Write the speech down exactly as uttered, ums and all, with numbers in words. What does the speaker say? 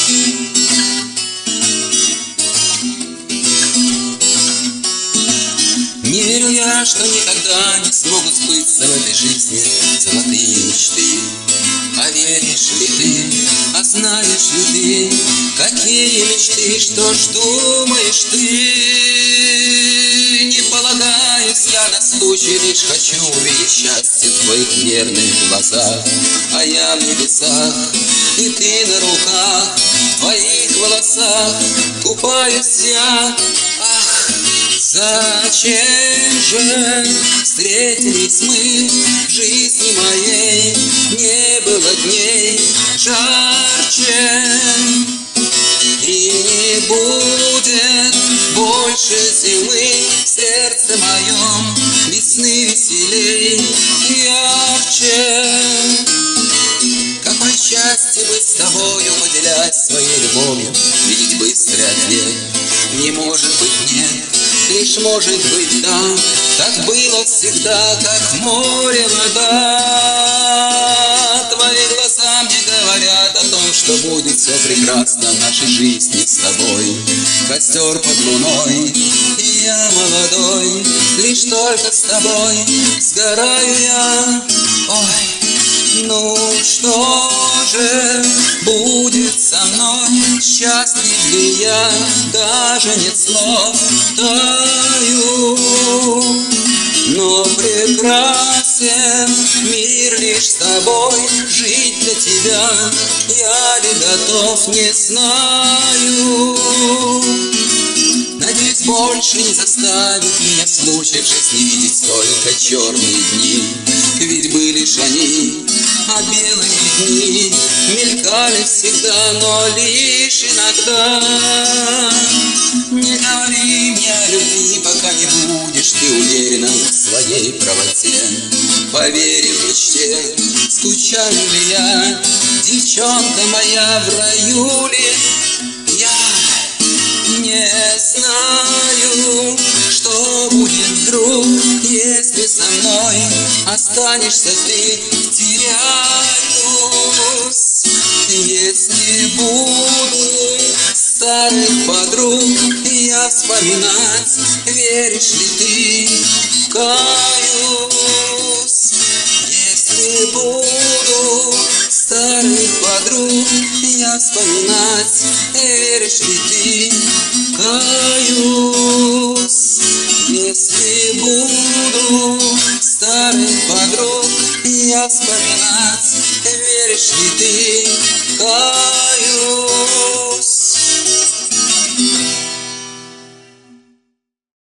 Не верю я, что никогда не смогут сбыться в этой жизни золотые мечты. А веришь ли ты, а знаешь ли ты, какие мечты, что ж думаешь ты? Не полагаюсь я на случай, лишь хочу увидеть счастье в твоих верных глазах. А я в небесах, и ты на руках, в твоих волосах купаюсь я. Ах, зачем же встретились мы в жизни моей? Не было дней жарче, и не будет больше зимы в сердце моем, весны веселей ярче. Какое счастье быть с тобою, поделять своей любовью, видеть быстрый ответ. Не может быть нет, лишь может быть да, так было всегда, как в море вода. Твои глаза мне говорят о том, что будет все прекрасно в нашей жизни с тобой. Костер под луной, и я молодой, лишь только с тобой сгораю я. Ой, ну что же будет со мной, счастлив ли я, даже нет слов, таю. Но прекрасен мир лишь с тобой, жить для тебя я ли готов, не знаю. Надеюсь, больше не заставит меня случай в жизни видеть только черные дни. Ведь были ж они, а белые дни мелькали всегда, но лишь иногда. Не говори мне о любви, пока не будешь ты уверена в своей правоте. Поверь в мечте, скучаю ли я, девчонка моя, в раю ли я? Не знаю, что будет вдруг, если со мной останешься ты, теряюсь. Если буду старых подруг я вспоминать, веришь ли ты, каюсь. Если буду старых подруг я вспоминать, веришь ли ты, каюсь. Если буду старых подруг я вспоминать, веришь ли ты, каюсь.